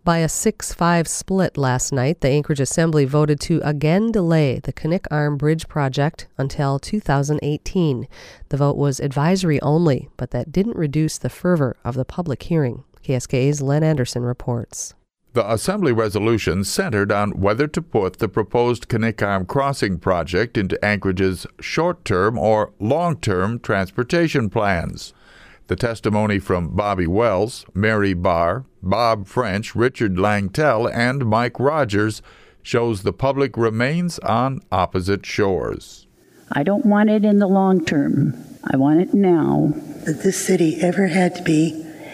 By a 6-5 split last night, the Anchorage Assembly voted to again delay the Knik Arm Bridge project until 2018. The vote was advisory only, but that didn't reduce the fervor of the public hearing. KSKA's Len Anderson reports. The Assembly resolution centered on whether to put the proposed Knik Arm Crossing project into Anchorage's short-term or long-term transportation plans. The testimony from Bobby Wells, Mary Barr, Bob French, Richard Langtell, and Mike Rogers shows the public remains on opposite shores. I don't want it in the long term. I want it now. If this city ever had to be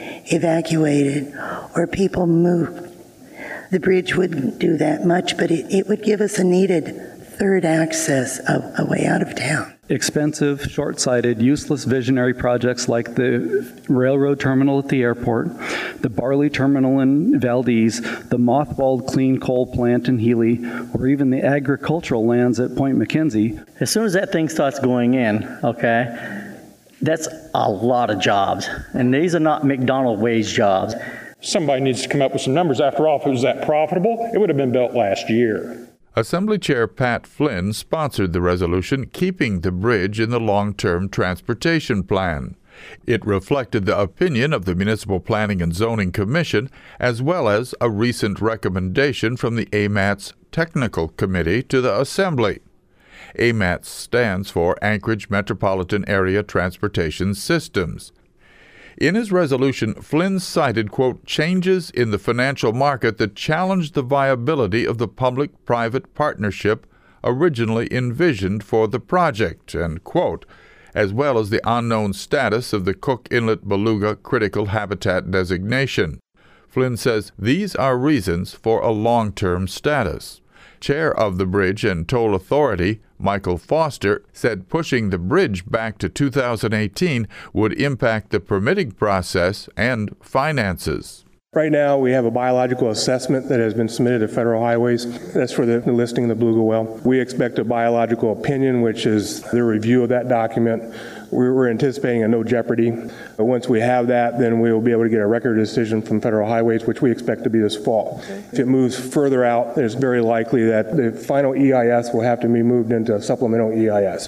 evacuated or people moved, the bridge wouldn't do that much, but it would give us a needed third access a way out of town. Expensive, short-sighted, useless visionary projects like the railroad terminal at the airport, the barley terminal in Valdez, the mothballed clean coal plant in Healy, or even the agricultural lands at Point McKenzie. As soon as that thing starts going in, okay, that's a lot of jobs. And these are not McDonald wage jobs. Somebody needs to come up with some numbers. After all, if it was that profitable, it would have been built last year. Assembly Chair Pat Flynn sponsored the resolution keeping the bridge in the long-term transportation plan. It reflected the opinion of the Municipal Planning and Zoning Commission, as well as a recent recommendation from the AMATS Technical Committee to the Assembly. AMATS stands for Anchorage Metropolitan Area Transportation Systems. In his resolution, Flynn cited, quote, changes in the financial market that challenged the viability of the public-private partnership originally envisioned for the project, end quote, as well as the unknown status of the Cook Inlet Beluga Critical Habitat designation. Flynn says these are reasons for a long-term status. Chair of the Bridge and Toll Authority, Michael Foster, said pushing the bridge back to 2018 would impact the permitting process and finances. Right now, we have a biological assessment that has been submitted to Federal Highways. That's for the listing of the Beluga well. We expect a biological opinion, which is the review of that document. We're anticipating a no jeopardy. But once we have that, then we will be able to get a record decision from Federal Highways, which we expect to be this fall. Okay. If it moves further out, it's very likely that the final EIS will have to be moved into a supplemental EIS.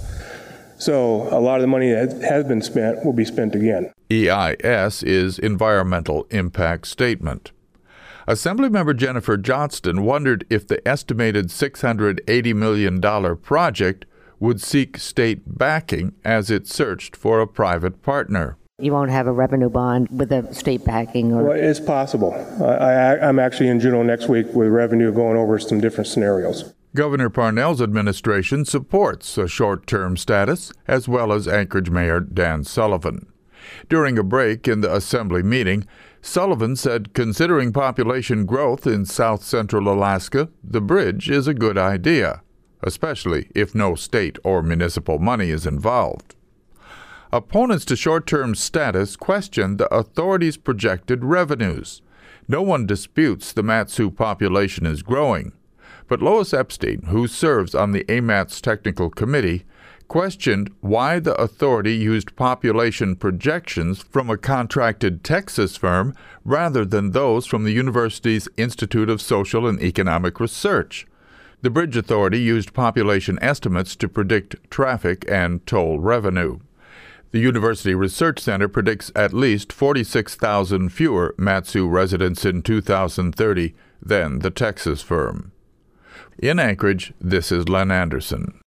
So a lot of the money that has been spent will be spent again. EIS is Environmental Impact Statement. Assemblymember Jennifer Johnston wondered if the estimated $680 million project would seek state backing as it searched for a private partner. You won't have a revenue bond with a state backing? Or... Well, it's possible. I'm actually in Juneau next week with revenue going over some different scenarios. Governor Parnell's administration supports a short-term status, as well as Anchorage Mayor Dan Sullivan. During a break in the Assembly meeting, Sullivan said considering population growth in south-central Alaska, the bridge is a good idea, especially if no state or municipal money is involved. Opponents to short-term status questioned the authority's projected revenues. No one disputes the Mat-Su population is growing, but Lois Epstein, who serves on the AMATS Technical Committee, questioned why the authority used population projections from a contracted Texas firm rather than those from the university's Institute of Social and Economic Research. The Bridge Authority used population estimates to predict traffic and toll revenue. The University Research Center predicts at least 46,000 fewer Mat-Su residents in 2030 than the Texas firm. In Anchorage, this is Len Anderson.